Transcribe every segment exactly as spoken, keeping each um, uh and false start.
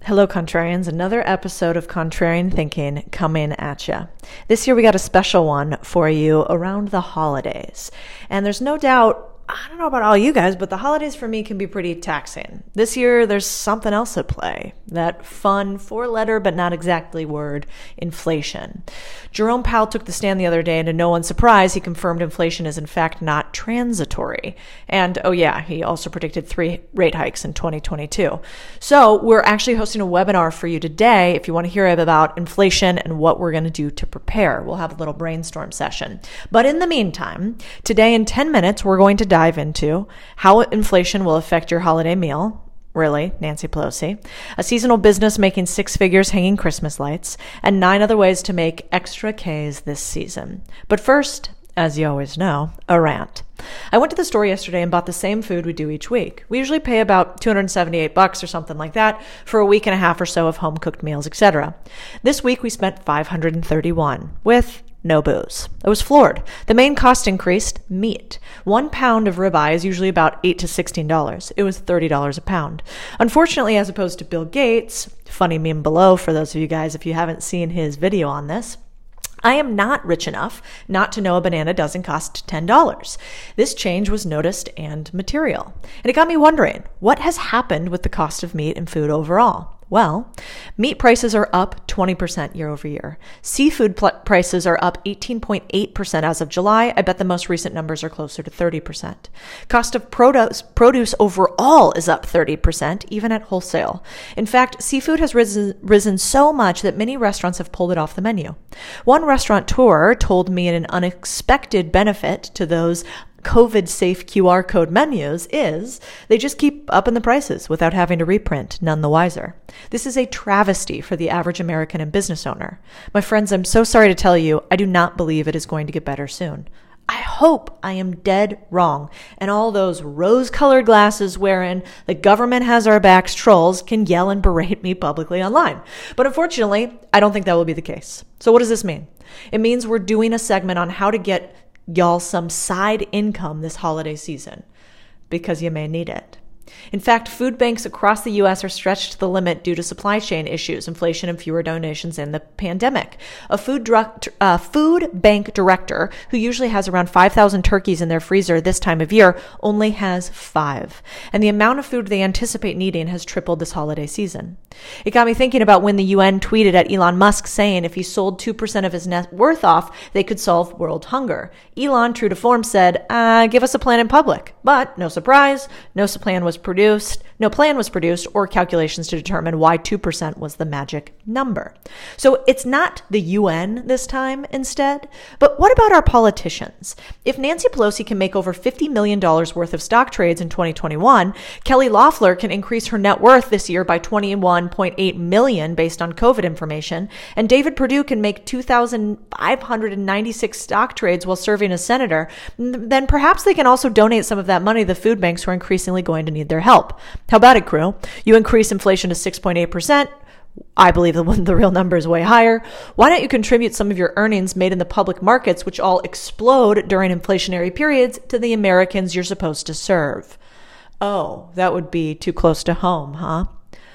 Hello, contrarians. Another episode of Contrarian Thinking coming at you. This year we got a special one for you around the holidays. And there's no doubt, I don't know about all you guys, but the holidays for me can be pretty taxing. This year, there's something else at play. That fun four-letter but not exactly word, inflation. Jerome Powell took the stand the other day, and to no one's surprise, he confirmed inflation is in fact not transitory. And, oh yeah, he also predicted three rate hikes in twenty twenty-two. So we're actually hosting a webinar for you today if you want to hear about inflation and what we're going to do to prepare. We'll have a little brainstorm session. But in the meantime, today in ten minutes, we're going to dive into how inflation will affect your holiday meal. Really, Nancy Pelosi. A seasonal business making six figures hanging Christmas lights, and nine other ways to make extra K's this season. But first, as you always know, a rant. I went to the store yesterday and bought the same food we do each week. We usually pay about two hundred seventy-eight bucks or something like that for a week and a half or so of home-cooked meals, et cetera. This week we spent five hundred thirty-one with no booze. I was floored. The main cost increased, meat. One pound of ribeye is usually about eight to sixteen dollars. It was thirty dollars a pound. Unfortunately, as opposed to Bill Gates, funny meme below for those of you guys if you haven't seen his video on this, I am not rich enough not to know a banana doesn't cost ten dollars. This change was noticed and material. And it got me wondering, what has happened with the cost of meat and food overall? Well, meat prices are up twenty percent year over year. Seafood pl- prices are up eighteen point eight percent as of July. I bet the most recent numbers are closer to thirty percent. Cost of produce, produce overall is up thirty percent, even at wholesale. In fact, seafood has risen, risen so much that many restaurants have pulled it off the menu. One restaurateur told me an unexpected benefit to those COVID-safe Q R code menus is they just keep upping the prices without having to reprint, none the wiser. This is a travesty for the average American and business owner. My friends, I'm so sorry to tell you, I do not believe it is going to get better soon. I hope I am dead wrong, and all those rose-colored glasses wherein the government has our backs trolls can yell and berate me publicly online. But unfortunately, I don't think that will be the case. So what does this mean? It means we're doing a segment on how to get y'all some side income this holiday season, because you may need it. In fact, food banks across the U S are stretched to the limit due to supply chain issues, inflation, and fewer donations in the pandemic. A food, dr- uh, food bank director, who usually has around five thousand turkeys in their freezer this time of year, only has five. And the amount of food they anticipate needing has tripled this holiday season. It got me thinking about when the U N tweeted at Elon Musk saying if he sold two percent of his net worth off, they could solve world hunger. Elon, true to form, said, uh, give us a plan in public. But no surprise, no plan was produced, no plan was produced or calculations to determine why two percent was the magic number. So it's not the U N this time instead. But what about our politicians? If Nancy Pelosi can make over fifty million dollars worth of stock trades in twenty twenty-one, Kelly Loeffler can increase her net worth this year by twenty-one point eight million dollars based on COVID information, and David Perdue can make two thousand five hundred ninety-six stock trades while serving as senator, then perhaps they can also donate some of that money to the food banks who are increasingly going to need their help. How about it, crew? You increase inflation to six point eight percent. I believe the, the real number is way higher. Why don't you contribute some of your earnings made in the public markets, which all explode during inflationary periods, to the Americans you're supposed to serve? Oh, that would be too close to home, huh?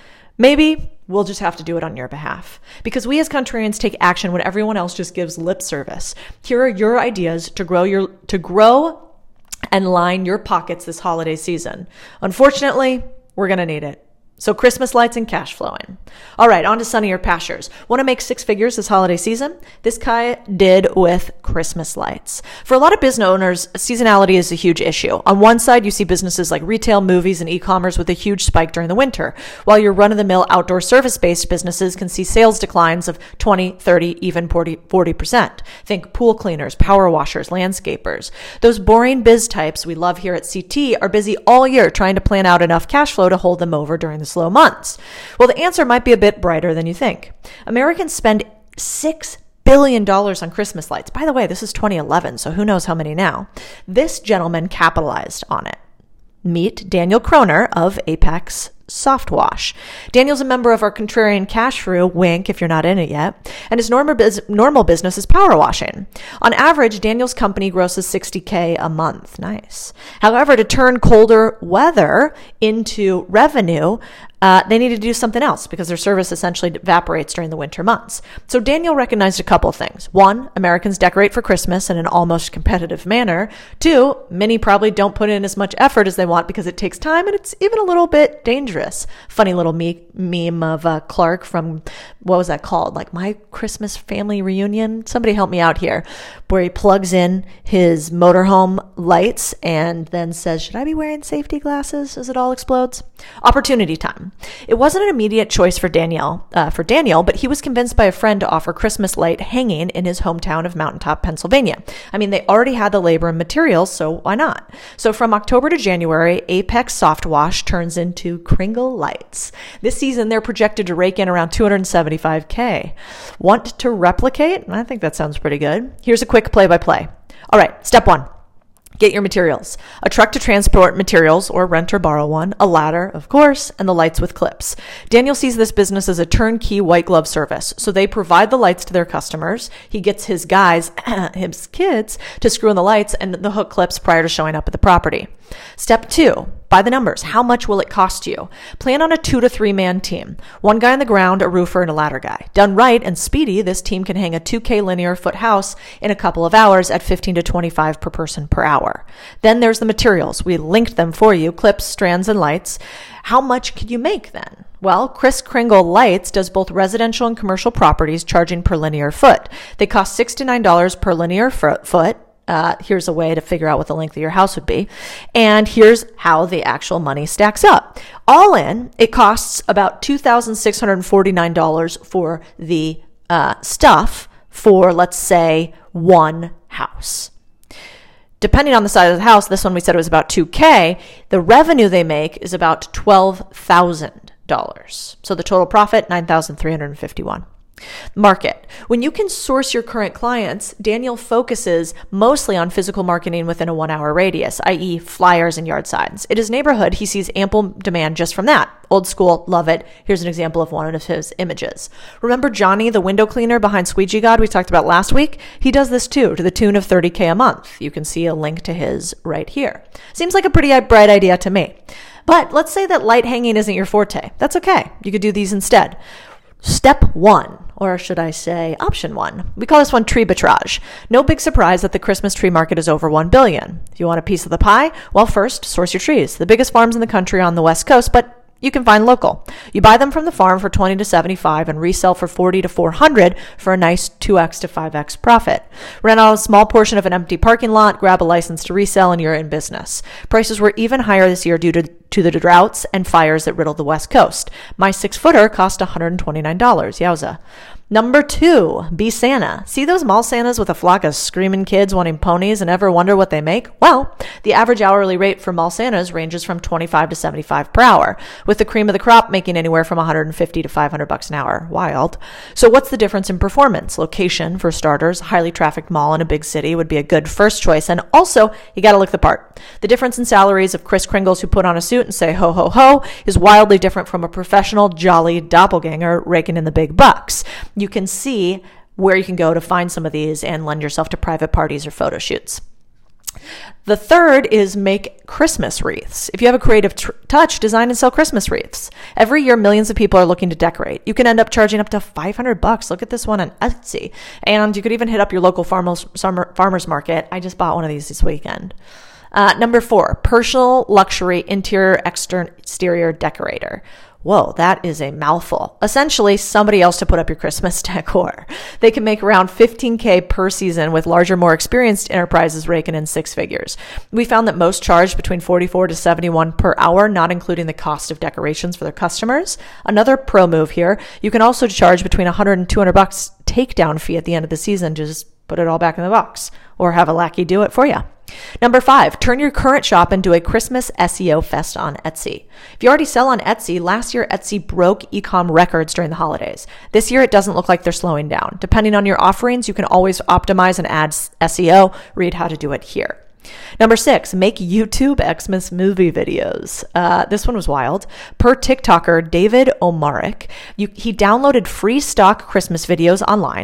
Maybe we'll just have to do it on your behalf, because we as contrarians take action when everyone else just gives lip service. Here are your ideas to grow your to grow and line your pockets this holiday season. Unfortunately, we're going to need it. So Christmas lights and cash flowing. All right, on to sunnier pastures. Want to make six figures this holiday season? This guy did with Christmas lights. For a lot of business owners, seasonality is a huge issue. On one side, you see businesses like retail, movies, and e-commerce with a huge spike during the winter, while your run-of-the-mill outdoor service-based businesses can see sales declines of twenty, thirty, even forty percent. Think pool cleaners, power washers, landscapers. Those boring biz types we love here at C T are busy all year trying to plan out enough cash flow to hold them over during the slow months. Well, the answer might be a bit brighter than you think. Americans spend six billion dollars on Christmas lights. By the way, this is twenty eleven, so who knows how many now. This gentleman capitalized on it. Meet Daniel Kroner of Apex Softwash. Daniel's a member of our contrarian cash crew, wink if you're not in it yet, and his normal, biz- normal business is power washing. On average, Daniel's company grosses sixty K a month. Nice. However, to turn colder weather into revenue, uh, they needed to do something else because their service essentially evaporates during the winter months. So Daniel recognized a couple of things. One, Americans decorate for Christmas in an almost competitive manner. Two, many probably don't put in as much effort as they want because it takes time and it's even a little bit dangerous. Funny little me- meme of uh, Clark from, what was that called? Like My Christmas Family Reunion? Somebody help me out here. Where he plugs in his motorhome lights and then says, should I be wearing safety glasses as it all explodes? Opportunity time. It wasn't an immediate choice for Daniel, uh, for Daniel, but he was convinced by a friend to offer Christmas light hanging in his hometown of Mountaintop, Pennsylvania. I mean, they already had the labor and materials, so why not? So from October to January, Apex Soft Wash turns into Kringle Lights. This season, they're projected to rake in around two hundred seventy-five thousand. Want to replicate? I think that sounds pretty good. Here's a quick play-by-play. All right, step one. Get your materials. A truck to transport materials or rent or borrow one, a ladder, of course, and the lights with clips. Daniel sees this business as a turnkey white glove service. So they provide the lights to their customers. He gets his guys, his kids, to screw in the lights and the hook clips prior to showing up at the property. Step two, by the numbers. How much will it cost you? Plan on a two to three man team. One guy on the ground, a roofer, and a ladder guy. Done right and speedy, this team can hang a two K linear foot house in a couple of hours at fifteen to twenty-five per person per hour. Then there's the materials. We linked them for you, clips, strands, and lights. How much could you make then? Well, Kris Kringle Lights does both residential and commercial properties, charging per linear foot. They cost six to nine dollars per linear foot. Uh, here's a way to figure out what the length of your house would be. And here's how the actual money stacks up. All in, it costs about two thousand six hundred forty-nine dollars for the uh, stuff for, let's say, one house. Depending on the size of the house, this one we said it was about two K. The revenue they make is about twelve thousand dollars. So the total profit, nine thousand three hundred fifty-one dollars. Market. When you can source your current clients, Daniel focuses mostly on physical marketing within a one-hour radius, that is flyers and yard signs. In his neighborhood, he sees ample demand just from that. Old school, love it. Here's an example of one of his images. Remember Johnny, the window cleaner behind Squeegee God we talked about last week? He does this too, to the tune of thirty K a month. You can see a link to his right here. Seems like a pretty bright idea to me. But let's say that light hanging isn't your forte. That's okay. You could do these instead. Step one, or should I say option one. We call this one tree arbitrage. No big surprise that the Christmas tree market is over one billion. If you want a piece of the pie, well, first, source your trees. The biggest farms in the country are on the West Coast, but you can find local. You buy them from the farm for twenty to seventy-five and resell for forty to four hundred for a nice two X to five X profit. Rent out a small portion of an empty parking lot, grab a license to resell, and you're in business. Prices were even higher this year due to, to the droughts and fires that riddled the West Coast. My six-footer cost one hundred twenty-nine dollars. Yowza. Number two, be Santa. See those mall Santas with a flock of screaming kids wanting ponies and ever wonder what they make? Well, the average hourly rate for mall Santas ranges from twenty-five to seventy-five per hour, with the cream of the crop making anywhere from one hundred fifty to five hundred bucks an hour. Wild. So what's the difference in performance? Location, for starters. Highly trafficked mall in a big city would be a good first choice. And also, you got to look the part. The difference in salaries of Kris Kringles who put on a suit and say ho ho ho is wildly different from a professional, jolly doppelganger raking in the big bucks. You can see where you can go to find some of these and lend yourself to private parties or photo shoots. The third is make Christmas wreaths. If you have a creative tr- touch, design and sell Christmas wreaths. Every year, millions of people are looking to decorate. You can end up charging up to five hundred bucks. Look at this one on Etsy. And you could even hit up your local farmers, farmers market. I just bought one of these this weekend. Uh, number four, personal luxury interior exterior decorator. Whoa, that is a mouthful. Essentially, somebody else to put up your Christmas decor. They can make around fifteen K per season, with larger, more experienced enterprises raking in six figures. We found that most charged between forty-four to seventy-one per hour, not including the cost of decorations for their customers. Another pro move here, you can also charge between one hundred and two hundred bucks takedown fee at the end of the season to just put it all back in the box, or have a lackey do it for you. Number five, turn your current shop into a Christmas S E O fest on Etsy. If you already sell on Etsy, last year Etsy broke e-com records during the holidays. This year it doesn't look like they're slowing down. Depending on your offerings, you can always optimize and add S E O. Read how to do it here. Number six, make YouTube Xmas movie videos. Uh, this one was wild. Per TikToker David Omarek, you, he downloaded free stock Christmas videos online,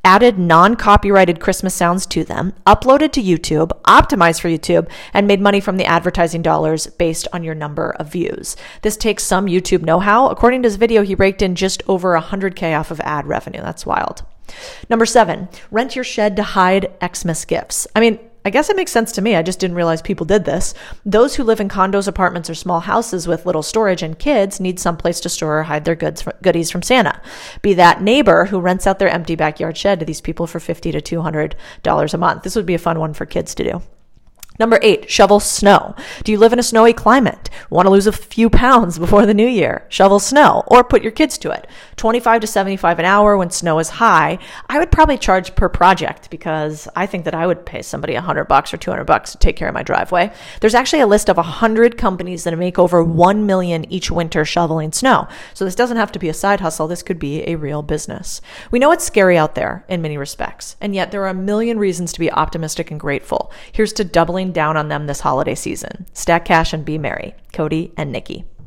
added non-copyrighted Christmas sounds to them, uploaded to YouTube, optimized for YouTube, and made money from the advertising dollars based on your number of views. This takes some YouTube know-how. According to his video, he raked in just over one hundred K off of ad revenue. That's wild. Number seven, rent your shed to hide Xmas gifts. I mean, I guess it makes sense to me. I just didn't realize people did this. Those who live in condos, apartments, or small houses with little storage and kids need some place to store or hide their goods, goodies from Santa. Be that neighbor who rents out their empty backyard shed to these people for fifty to two hundred dollars a month. This would be a fun one for kids to do. Number eight, shovel snow. Do you live in a snowy climate? Want to lose a few pounds before the new year? Shovel snow or put your kids to it. twenty-five to seventy-five an hour when snow is high. I would probably charge per project because I think that I would pay somebody a hundred bucks or two hundred bucks to take care of my driveway. There's actually a list of a hundred companies that make over one million each winter shoveling snow. So this doesn't have to be a side hustle. This could be a real business. We know it's scary out there in many respects, and yet there are a million reasons to be optimistic and grateful. Here's to doubling down on them this holiday season. Stack cash and be merry. Cody and Nikki.